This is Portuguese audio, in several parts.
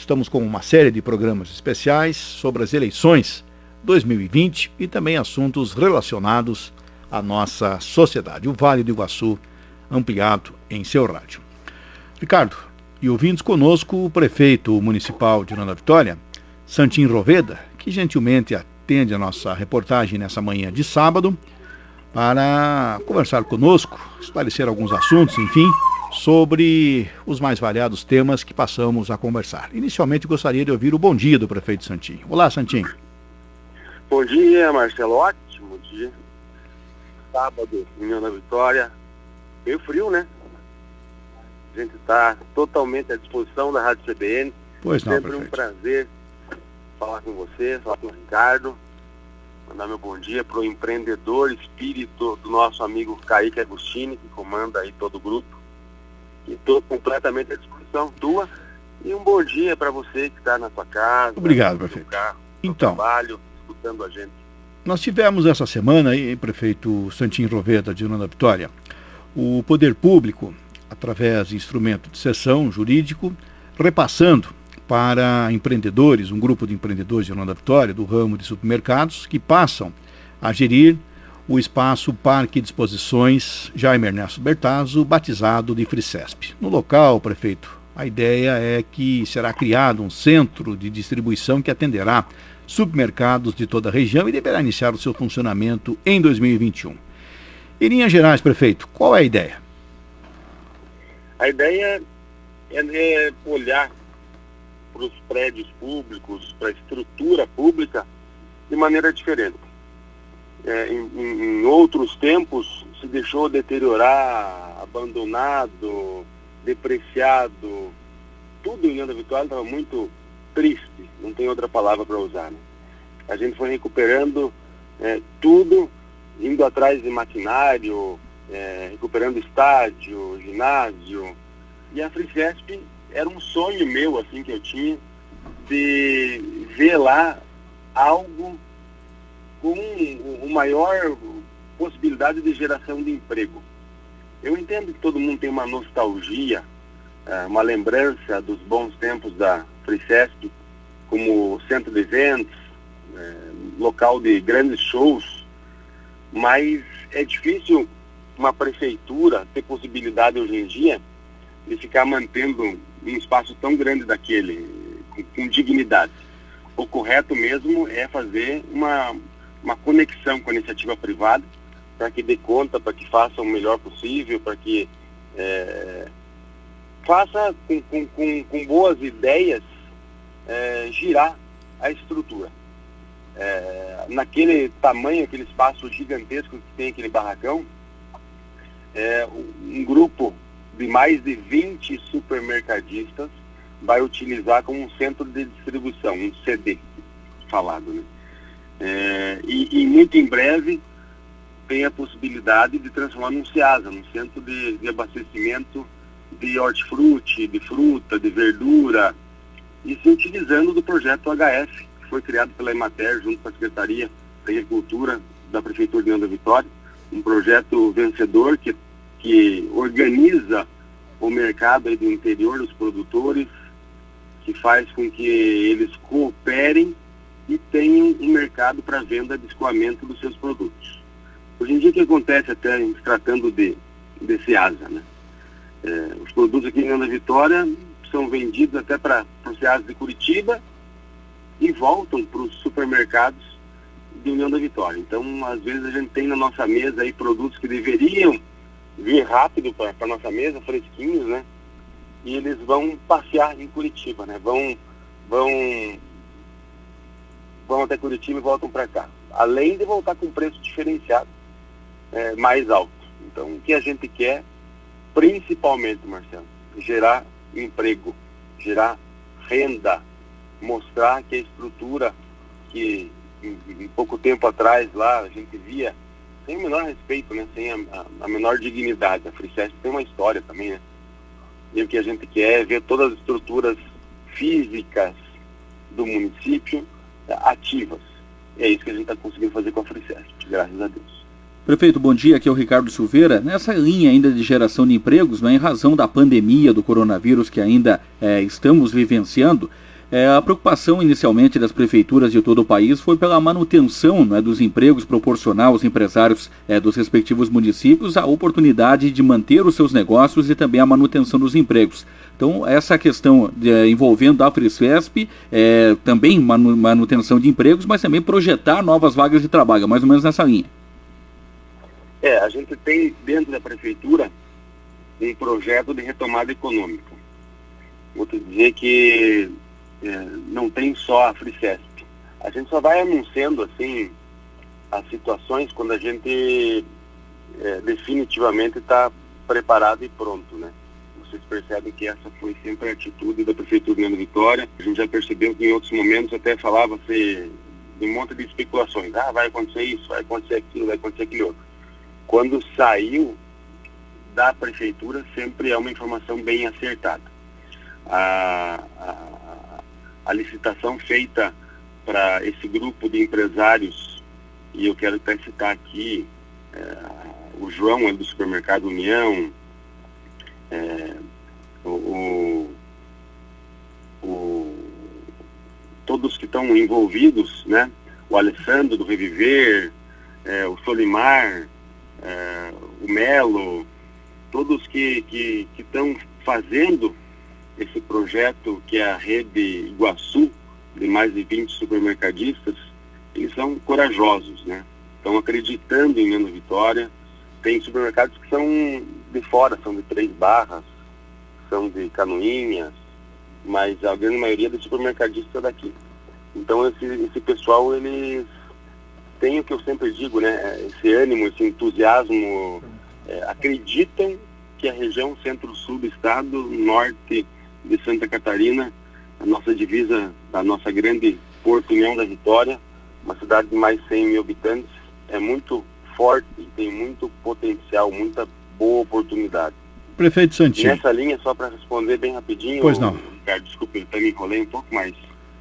Estamos com uma série de programas especiais sobre as eleições 2020 e também assuntos relacionados à nossa sociedade. O Vale do Iguaçu ampliado em seu rádio. Ricardo, e ouvintes conosco o prefeito municipal de Nova Vitória, Santim Roveda, que gentilmente atende a nossa reportagem nessa manhã de sábado para conversar conosco, esclarecer alguns assuntos, enfim, sobre os mais variados temas que passamos a conversar. Inicialmente gostaria de ouvir o bom dia do prefeito Santim. Olá, Santim. Bom dia, Marcelo. Ótimo dia. Sábado, em Nova Vitória. Meio frio, né? A gente está totalmente à disposição da Rádio CBN. Pois não, sempre prefeito. Um prazer falar com você, falar com o Ricardo. Mandar meu bom dia para o empreendedor espírito do nosso amigo Kaique Agostini, que comanda aí todo o grupo. E estou completamente à disposição tua. E um bom dia para você que está na sua casa. Obrigado, prefeito. No carro, então, no trabalho, escutando a gente. Nós tivemos essa semana aí, prefeito Santim Roveda de Nova Vitória, o poder público, através de instrumento de cessão jurídico, repassando para empreendedores, um grupo de empreendedores de Nova Vitória, do ramo de supermercados, que passam a gerir o espaço Parque de Exposições Jaime Ernesto Bertazzo, batizado de Frisesp. No local, prefeito, a ideia é que será criado um centro de distribuição que atenderá supermercados de toda a região e deverá iniciar o seu funcionamento em 2021. Em linhas gerais, prefeito, qual é a ideia? A ideia é olhar para os prédios públicos, para a estrutura pública de maneira diferente. Em outros tempos se deixou deteriorar, abandonado, depreciado. Tudo em Nova Vitória estava muito triste, não tem outra palavra para usar, né? A gente foi recuperando tudo, indo atrás de maquinário, recuperando estádio, ginásio. E a Frisesp era um sonho meu, assim, que eu tinha, de ver lá algo com uma maior possibilidade de geração de emprego. Eu entendo que todo mundo tem uma nostalgia, uma lembrança dos bons tempos da Frisesp, como centro de eventos, local de grandes shows, mas é difícil uma prefeitura ter possibilidade hoje em dia de ficar mantendo um espaço tão grande daquele, com dignidade. O correto mesmo é fazer uma conexão com a iniciativa privada, para que dê conta, para que faça o melhor possível, para que faça com boas ideias girar a estrutura. Naquele tamanho, aquele espaço gigantesco que tem aquele barracão, um grupo de mais de 20 supermercadistas vai utilizar como um centro de distribuição, um CD falado, né? E muito em breve tem a possibilidade de transformar num CEASA, num centro de abastecimento de hortifruti, de fruta, de verdura, e se utilizando do projeto HF, que foi criado pela Emater junto com a Secretaria da Agricultura da Prefeitura de Nova Vitória, um projeto vencedor que organiza o mercado aí do interior dos produtores, que faz com que eles cooperem e tenham um mercado para venda de escoamento dos seus produtos. Hoje em dia o que acontece até se tratando de CEASA, né? Os produtos aqui em Nova Vitória são vendidos até para o CEASA de Curitiba e voltam para os supermercados de União da Vitória. Então, às vezes a gente tem na nossa mesa aí produtos que deveriam vir rápido para a nossa mesa, fresquinhos, né? E eles vão passear em Curitiba, né? Vão até Curitiba e voltam para cá. Além de voltar com preço diferenciado, mais alto. Então, o que a gente quer, principalmente, Marcelo, gerar emprego, gerar renda, mostrar que a estrutura que em pouco tempo atrás lá a gente via sem o menor respeito, né, sem a menor dignidade. A Frisesp tem uma história também, né? E o que a gente quer é ver todas as estruturas físicas do município ativas. E é isso que a gente está conseguindo fazer com a Frisesp, graças a Deus. Prefeito, bom dia, aqui é o Ricardo Silveira. Nessa linha ainda de geração de empregos, né, em razão da pandemia do coronavírus que ainda estamos vivenciando, A preocupação inicialmente das prefeituras de todo o país foi pela manutenção, né, dos empregos, proporcionar aos empresários dos respectivos municípios a oportunidade de manter os seus negócios e também a manutenção dos empregos. Então, essa questão envolvendo a Frisfesp, também manutenção de empregos, mas também projetar novas vagas de trabalho, mais ou menos nessa linha. A gente tem dentro da prefeitura um projeto de retomada econômica. Vou te dizer que não tem só a Frisfesp. A gente só vai anunciando assim as situações quando a gente definitivamente está preparado e pronto, né? Vocês percebem que essa foi sempre a atitude da Prefeitura de União da Vitória. A gente já percebeu que em outros momentos até falava-se de um monte de especulações. Vai acontecer isso, vai acontecer aquilo, vai acontecer aquilo outro. Quando saiu da Prefeitura, sempre é uma informação bem acertada. A licitação feita para esse grupo de empresários, e eu quero até citar aqui, o João do Supermercado União, todos que estão envolvidos, né? O Alessandro do Reviver, o Solimar, o Melo, todos que estão fazendo esse projeto que é a rede Iguaçu, de mais de 20 supermercadistas, eles são corajosos, né? Estão acreditando em União da Vitória. Tem supermercados que são de fora, são de Três Barras, são de Canoinhas, mas a grande maioria dos supermercadistas é daqui. Então esse pessoal, eles têm o que eu sempre digo, né? Esse ânimo, esse entusiasmo, acreditam que a região centro-sul do estado, norte de Santa Catarina, a nossa divisa da nossa grande Porto União da Vitória, uma cidade de mais de 100 mil habitantes, é muito forte e tem muito potencial, muita boa oportunidade. Prefeito Santinho. Nessa linha, só para responder bem rapidinho, pois não. Ricardo, desculpe, eu também enrolei um pouco, mas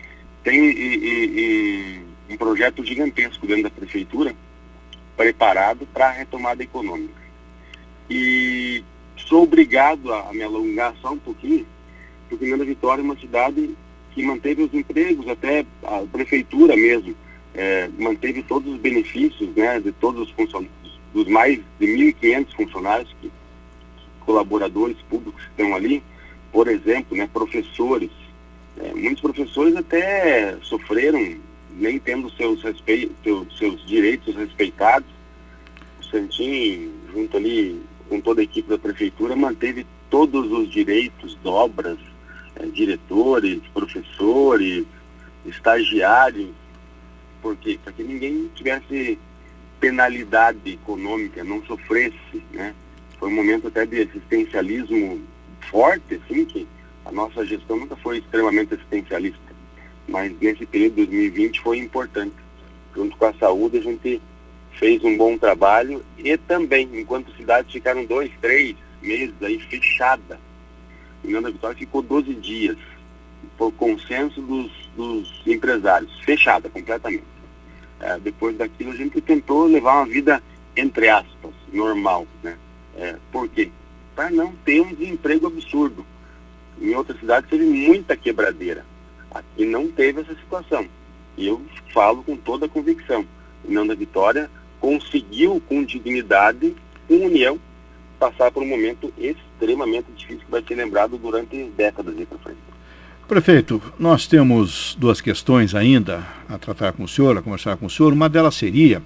tem um projeto gigantesco dentro da prefeitura, preparado para a retomada econômica. E sou obrigado a me alongar só um pouquinho, porque União da Vitória é uma cidade que manteve os empregos, até a prefeitura mesmo, manteve todos os benefícios, né, de todos os funcionários, dos mais de 1.500 funcionários, colaboradores públicos que estão ali, por exemplo, né, professores. Muitos professores até sofreram, nem tendo seus direitos respeitados. O Santinho, junto ali com toda a equipe da prefeitura, manteve todos os direitos, dobras, diretores, professores, estagiários, porque para que ninguém tivesse penalidade econômica, não sofresse, né? Foi um momento até de assistencialismo forte, assim, que a nossa gestão nunca foi extremamente assistencialista, mas nesse período de 2020 foi importante. Junto com a saúde, a gente fez um bom trabalho e também, enquanto cidades ficaram 2, 3 meses aí fechada, União da Vitória ficou 12 dias, por consenso dos empresários, fechada completamente. Depois daquilo, a gente tentou levar uma vida, entre aspas, normal, né? Por quê? Para não ter um desemprego absurdo. Em outras cidades teve muita quebradeira. Aqui não teve essa situação. E eu falo com toda a convicção. União da Vitória conseguiu, com dignidade, com união, passar por um momento extremamente difícil que vai ser lembrado durante décadas aí para frente. Prefeito, nós temos duas questões ainda a tratar com o senhor, a conversar com o senhor. Uma delas seria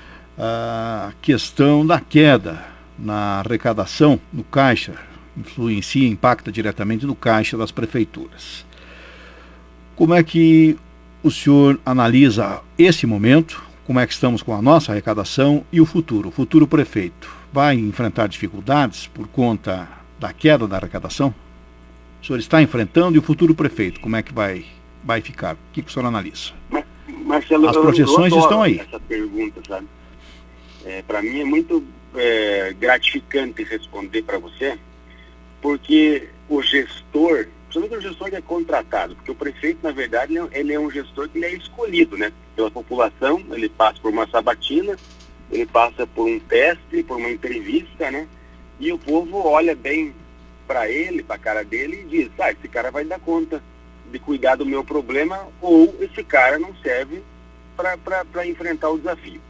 a questão da queda na arrecadação no caixa, influencia, impacta diretamente no caixa das prefeituras. Como é que o senhor analisa esse momento? Como é que estamos com a nossa arrecadação e o futuro? O futuro prefeito vai enfrentar dificuldades por conta da queda da arrecadação? O senhor está enfrentando, e o futuro prefeito, como é que vai ficar? O que o senhor analisa? Marcelo, as projeções estão aí. Essa pergunta, sabe? Para mim é muito gratificante responder para você, porque o gestor, principalmente o gestor que é contratado, porque o prefeito, na verdade, ele é um gestor que ele é escolhido, né, pela população. Ele passa por uma sabatina, ele passa por um teste, por uma entrevista, né, e o povo olha bem para ele, para a cara dele, e diz: esse cara vai dar conta de cuidar do meu problema, ou esse cara não serve para enfrentar o desafio.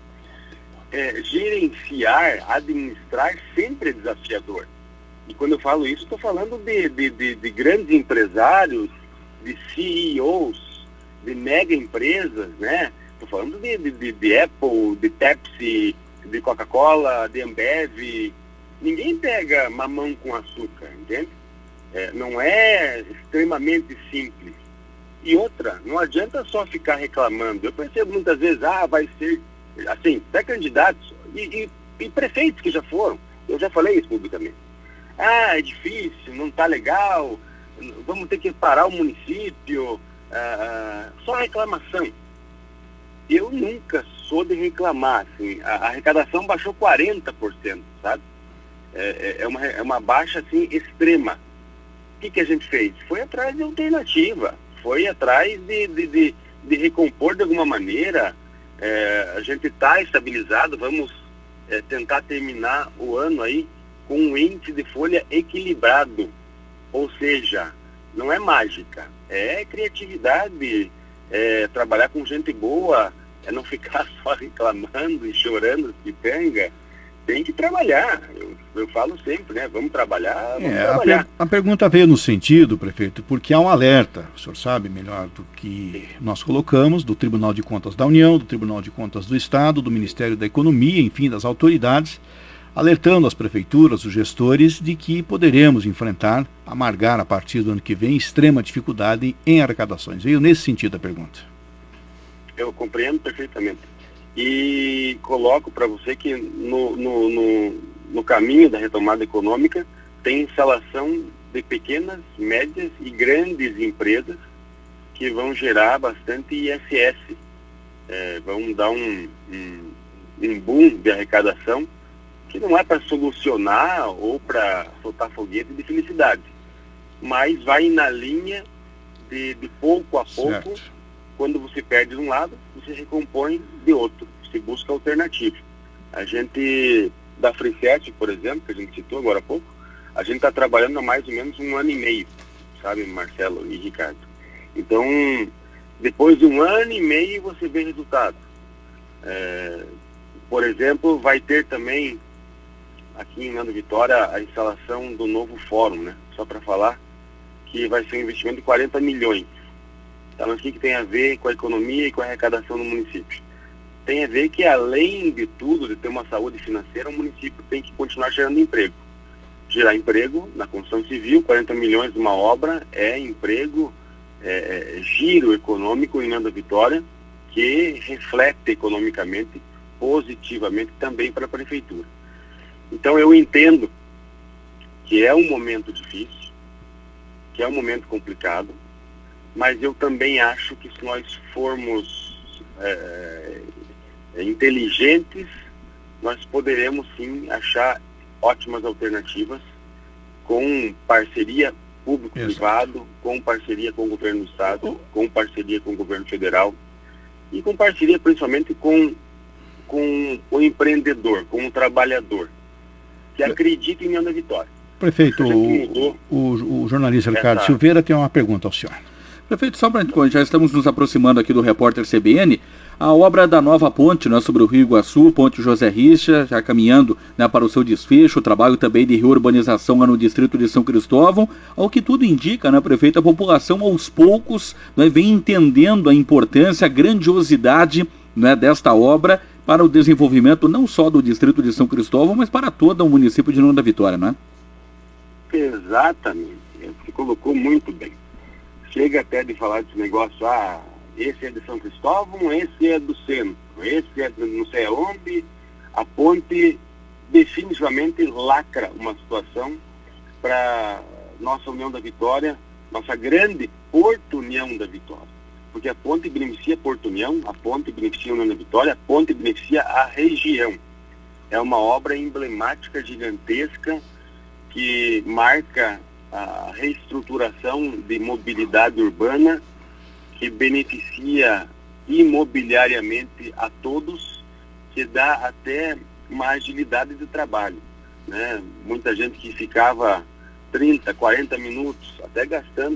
Gerenciar, administrar sempre é desafiador. E quando eu falo isso, estou falando de grandes empresários, de CEOs, de mega empresas, né? Estou falando de Apple, de Pepsi, de Coca-Cola, de Ambev. Ninguém pega mamão com açúcar, entende? Não é extremamente simples. E outra, não adianta só ficar reclamando. Eu percebo muitas vezes, vai ser, assim, até candidatos e prefeitos que já foram. Eu já falei isso publicamente. É difícil, não está legal, vamos ter que parar o município, só reclamação. Eu nunca sou de reclamar, assim, a arrecadação baixou 40%, sabe? É uma baixa, assim, extrema. O que a gente fez? Foi atrás de alternativa, foi atrás de recompor de alguma maneira. A gente está estabilizado, vamos tentar terminar o ano aí com um índice de folha equilibrado, ou seja, não é mágica, é criatividade, trabalhar com gente boa, não ficar só reclamando e chorando as pitangas. Tem que trabalhar, eu falo sempre, né? Vamos trabalhar, trabalhar. A pergunta veio no sentido, prefeito, porque há um alerta, o senhor sabe melhor do que nós colocamos, do Tribunal de Contas da União, do Tribunal de Contas do Estado, do Ministério da Economia, enfim, das autoridades, alertando as prefeituras, os gestores, de que poderemos amargar a partir do ano que vem, extrema dificuldade em arrecadações. Veio nesse sentido a pergunta. Eu compreendo perfeitamente. E coloco para você que no caminho da retomada econômica tem instalação de pequenas, médias e grandes empresas que vão gerar bastante ISS. Vão dar um boom de arrecadação que não é para solucionar ou para soltar foguete de felicidade, mas vai na linha de pouco a pouco. Certo. Quando você perde de um lado, você recompõe de outro, você busca alternativa. A gente, da FreeCert, por exemplo, que a gente citou agora há pouco, a gente está trabalhando há mais ou menos 1 ano e meio, sabe, Marcelo e Ricardo? Então, depois de 1 ano e meio, você vê resultado. Por exemplo, vai ter também, aqui em Nando Vitória, a instalação do novo fórum, né? Só para falar que vai ser um investimento de 40 milhões. Então, o que tem a ver com a economia e com a arrecadação no município? Tem a ver que, além de tudo, de ter uma saúde financeira, o município tem que continuar gerando emprego. Gerar emprego na construção civil, 40 milhões de uma obra, emprego, giro econômico em Nando Vitória, que reflete economicamente, positivamente também para a prefeitura. Então, eu entendo que é um momento difícil, que é um momento complicado, mas eu também acho que se nós formos inteligentes, nós poderemos sim achar ótimas alternativas com parceria público-privado, com parceria com o governo do estado, com parceria com o governo federal e com parceria principalmente com o empreendedor, com o trabalhador, que acredita em Nando Vitória. Prefeito, o jornalista Ricardo Silveira tem uma pergunta ao senhor. Prefeito, só para já estamos nos aproximando aqui do repórter CBN, a obra da nova ponte, né, sobre o Rio Iguaçu, ponte José Richa, já caminhando, né, para o seu desfecho, o trabalho também de reurbanização no distrito de São Cristóvão, ao que tudo indica, né, prefeito, a população aos poucos, né, vem entendendo a importância, a grandiosidade, né, desta obra para o desenvolvimento não só do distrito de São Cristóvão, mas para todo o município de Nando da Vitória, não é? Exatamente, você colocou muito bem. Chega até de falar desse negócio, esse é de São Cristóvão, esse é do centro, esse é de não sei aonde. A ponte definitivamente lacra uma situação para nossa União da Vitória, nossa grande Porto União da Vitória. Porque a ponte beneficia Porto União, a ponte beneficia a União da Vitória, a ponte beneficia a região. É uma obra emblemática, gigantesca, que marca a reestruturação de mobilidade urbana, que beneficia imobiliariamente a todos, que dá até uma agilidade de trabalho, né? Muita gente que ficava 30, 40 minutos, até gastando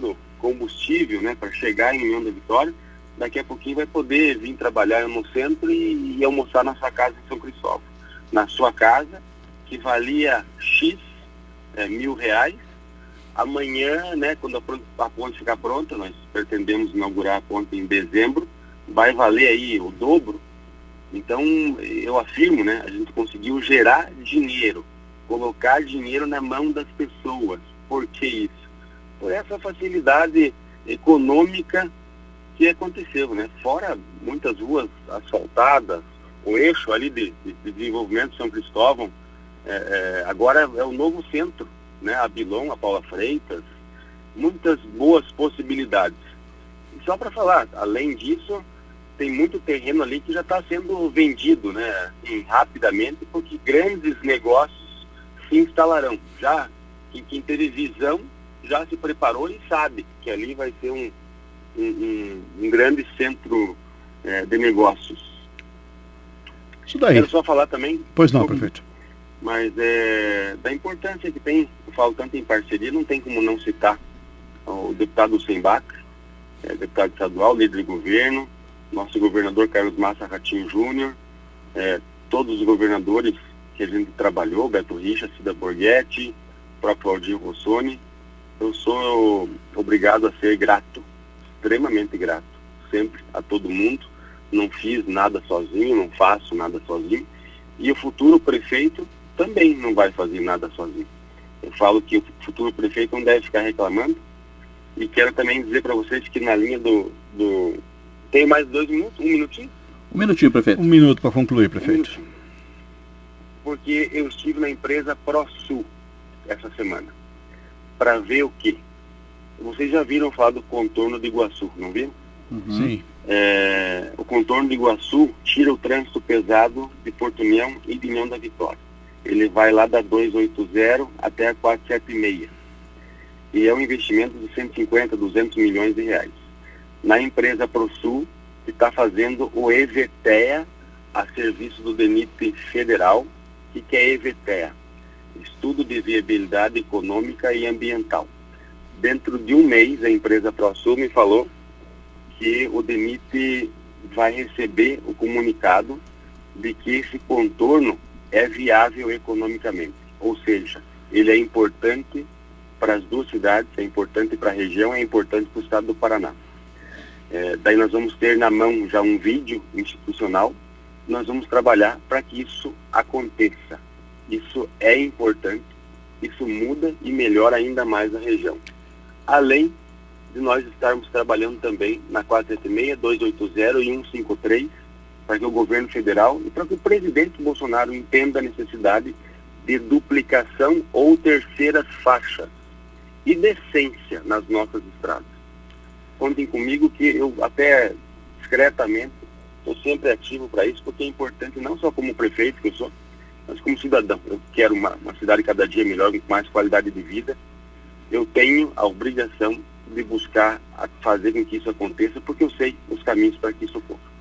combustível, né, para chegar em União da Vitória, daqui a pouquinho vai poder vir trabalhar no centro e almoçar na sua casa em São Cristóvão. Na sua casa, que valia X, R$1.000, amanhã, né, quando a ponte ficar pronta, nós pretendemos inaugurar a ponte em dezembro, vai valer aí o dobro. Então, eu afirmo, né, a gente conseguiu gerar dinheiro, colocar dinheiro na mão das pessoas. Por que isso? Por essa facilidade econômica que aconteceu, né? Fora muitas ruas asfaltadas, o eixo ali de desenvolvimento de São Cristóvão, agora é o novo centro, né? A Bilon, a Paula Freitas, muitas boas possibilidades. E só para falar, além disso, tem muito terreno ali que já está sendo vendido, né? Assim, rapidamente, porque grandes negócios se instalarão. Já quem teve visão já se preparou e sabe que ali vai ser um grande centro de negócios. Isso daí. Quero só falar também... Pois não, prefeito. Mas da importância que tem, eu falo tanto em parceria, não tem como não citar o deputado Sembach, deputado estadual, líder de governo, nosso governador Carlos Massa Ratinho Júnior, todos os governadores que a gente trabalhou, Beto Richa, Cida Borghetti, próprio Aldir Rossoni. Eu sou obrigado a ser grato, extremamente grato, sempre a todo mundo. Não fiz nada sozinho, não faço nada sozinho. E o futuro prefeito também não vai fazer nada sozinho. Eu falo que o futuro prefeito não deve ficar reclamando. E quero também dizer para vocês que na linha do... Tem mais 2 minutos? 1 minutinho? 1 minutinho, prefeito. 1 minuto para concluir, prefeito. Porque eu estive na empresa ProSul essa semana. Para ver o quê? Vocês já viram falar do contorno de Iguaçu, não viram? Uhum. Sim. O contorno de Iguaçu tira o trânsito pesado de Porto União e de União da Vitória. Ele vai lá da 280 até a 476. E é um investimento de 150, 200 milhões de reais. Na empresa ProSul, que está fazendo o EVTEA a serviço do DENIT federal. O que é EVTEA? Estudo de Viabilidade Econômica e Ambiental. Dentro de um mês, a empresa ProSul me falou que o DENIT vai receber o comunicado de que esse contorno é viável economicamente. Ou seja, ele é importante para as 2 cidades, é importante para a região, é importante para o estado do Paraná. Daí nós vamos ter na mão já um vídeo institucional, nós vamos trabalhar para que isso aconteça. Isso é importante, isso muda e melhora ainda mais a região. Além de nós estarmos trabalhando também na 476, 280 e 153, para que o governo federal e para que o presidente Bolsonaro entenda a necessidade de duplicação ou terceiras faixas e decência nas nossas estradas. Contem comigo que eu até discretamente estou sempre ativo para isso, porque é importante não só como prefeito que eu sou, mas como cidadão. Eu quero uma cidade cada dia melhor, com mais qualidade de vida. Eu tenho a obrigação de buscar fazer com que isso aconteça, porque eu sei os caminhos para que isso ocorra.